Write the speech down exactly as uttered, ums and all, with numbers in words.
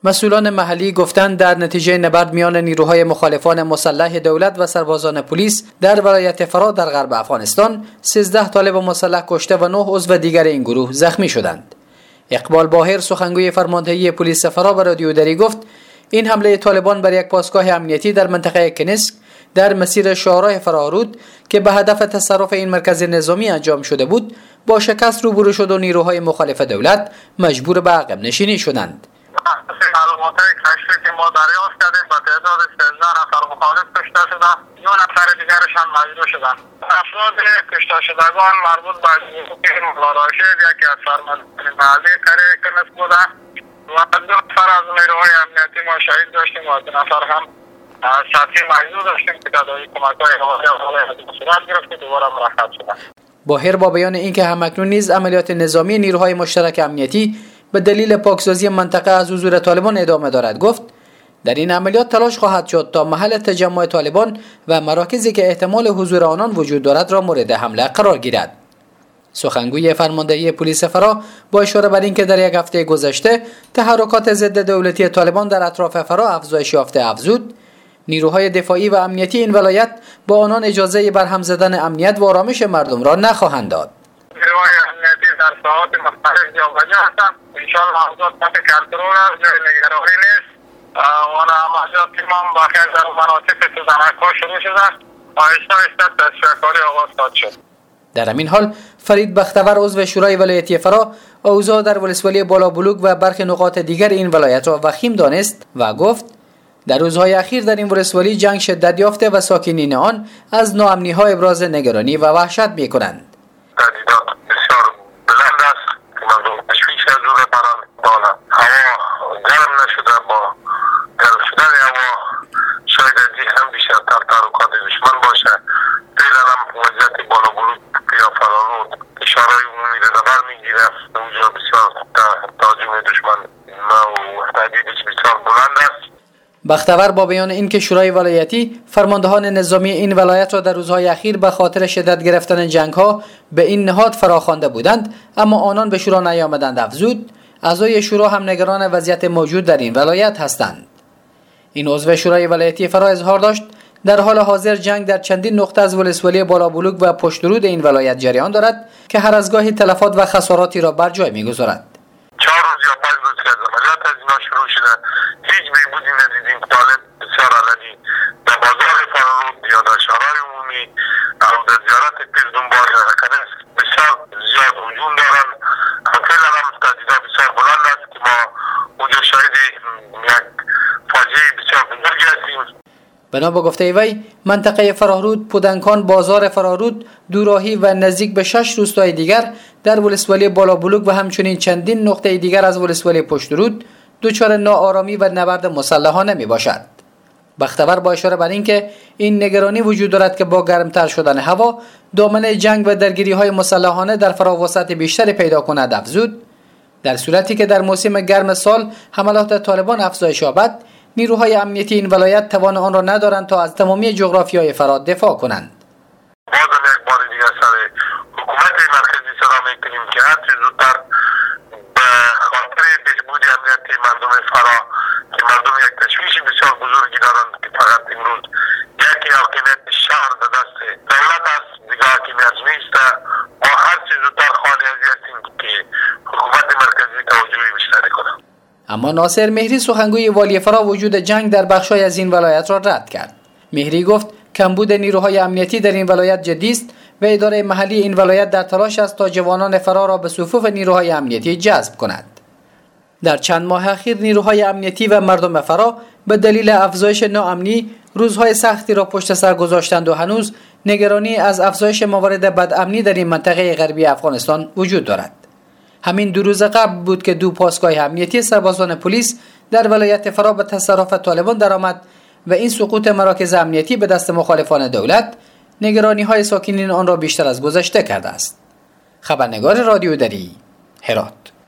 مسئولان محلی گفتند در نتیجه نبرد میان نیروهای مخالفان مسلح دولت و سربازان پلیس در ولایت فرا در غرب افغانستان سیزده طالب مسلح کشته و نه عضو دیگر این گروه زخمی شدند. اقبال باهر سخنگوی فرماندهی پلیس فرا به رادیو دری گفت این حمله طالبان بر یک پاسگاه امنیتی در منطقه کنیسک در مسیر شاهراه فرارود که به هدف تصرف این مرکز نظامی انجام شده بود با شکست روبرو شد و نیروهای مخالف دولت مجبور به عقب نشینی شدند. معلومات کشفی که ما دریافت کردیم با تعداد سیزده نفر مخالف کشته شدند، دو نفر دیگرش هم مجروح شدند. افراد کشته شدگان مربوط به مولا راشد یکی از فرماندهان محلی قریه کنیسک بودند و دو نفر از نیروهای امنیتی ما شهید داشتیم و دو نفر هم سطحی مجروح داشتیم که تداوی کمک‌های هوایی صورت گرفت که دوباره مرخص شدند. باهر با بیان اینکه همکنون نیز عملیات نظامی نیروهای مشترک امنیتی به دلیل پاکسازی منطقه از حضور طالبان ادامه دارد گفت در این عملیات تلاش خواهد شد تا محل تجمع طالبان و مراکزی که احتمال حضور آنان وجود دارد را مورد حمله قرار گیرد. سخنگوی فرماندهی پلیس فرا با اشاره بر اینکه در یک هفته گذشته تحرکات ضد دولتی طالبان در اطراف فرا افزایش یافته افزود، نیروهای دفاعی و امنیتی این ولایت با آنان اجازه برهم زدن امنیت و آرامش مردم را نخواهند داد. نیروهای امنیتی در ساحات مختلف جابجا هستند. انشاءالله اوضاع تحت کنترل است، جای نگرانی نیست و عملیات تمام بخیر در مناطق تزنک‌ها شروع شده است. آهسته آهسته تصفیه‌کاری آغاز خواهد شد. در همین حال فرید بختور عضو شورای ولایتی فرا اوضاع در ولسوالی بالابلوک و برخی نقاط دیگر این ولایت را وخیم دانست و گفت در روزهای اخیر در این ولسوالی جنگ شدت یافته و ساکنین آن از ناامنی‌ها ابراز نگرانی و وحشت می‌کنند. بختور با بیان اینکه شورای ولایتی فرماندهان نظامی این ولایت را در روزهای اخیر به خاطر شدت گرفتن جنگ‌ها به این نهاد فراخوانده بودند اما آنان به شورا نیامدند افزود، اعضای شورا هم نگران وضعیت موجود در این ولایت هستند. این عضو شورای ولایتی فرا اظهار داشت در حال حاضر جنگ در چندین نقطه از ولسوالی بالابلوک و پشترود این ولایت جریان دارد که هر از گاهی تلفات و خساراتی را بر جای می‌گذارد. چهار روز یا پنج روز که عملیات از اینا شروع شده هیچ بهبودی ندیدیم. طالب بسیار علنی در بازار فرارود یا در شهرهای عمومی او در زیارت پیر دنبال یا کنیسک بسیار زیاد هجوم دارند. فعلا هم تهدیدها بسیار بلند است که ما اونجا شاهد یک فاجعه بسیار بزرگی هستیم. بنا به گفته وی منطقه فرارود، پودنکان، بازار فرارود، دوراهی و نزدیک به شش روستای دیگر در ولسوالی بالابلوک و همچنین چندین نقطه دیگر از ولسوالی پشترود دچار ناآرامی و نبرد مسلحانه می باشد. بختور با اشاره بر اینکه این نگرانی وجود دارد که با گرمتر شدن هوا دامنه جنگ و درگیری های مسلحانه در فرا وسعت بیشتری پیدا کند افزود، در صورتی که در موسم گرم سال حملات طالبان افزایش یابد نیروهای امنیتی این ولایت توان آن را ندارند تا از تمامی جغرافیای فرا دفاع کنند. بازم یک بار دیگر سر حکومت مرکزی صدا میکنیم که هر چه زودتر به خاطر بهبود امنیت مردم فرا که مردم یک تشویش بسیار بزرگی دارند که فقط امروز یکی حاکمیت شهر به دست دولت است، دیگه حاکمیت نیست. ما هر چه زودتر خالی از هستیم که حکومت مرکزی توجهی بیشتری کنه. اما ناصر مهری سخنگوی والی فرا وجود جنگ در بخشای از این ولایت را رد کرد. مهری گفت کمبود نیروهای امنیتی در این ولایت جدی است و اداره محلی این ولایت در تلاش است تا جوانان فرا را به صفوف نیروهای امنیتی جذب کند. در چند ماه اخیر نیروهای امنیتی و مردم فرا به دلیل افزایش ناامنی روزهای سختی را پشت سر گذاشتند و هنوز نگرانی از افزایش موارد بدامنی در این منطقه غربی افغانستان وجود دارد. همین دو روز قبل بود که دو پاسگاه امنیتی سربازان پلیس در ولایت فرا به تصرف طالبان درآمد و این سقوط مراکز امنیتی به دست مخالفان دولت نگرانی‌های ساکنین آن را بیشتر از گذشته کرده است. خبرنگار رادیو دری، هرات.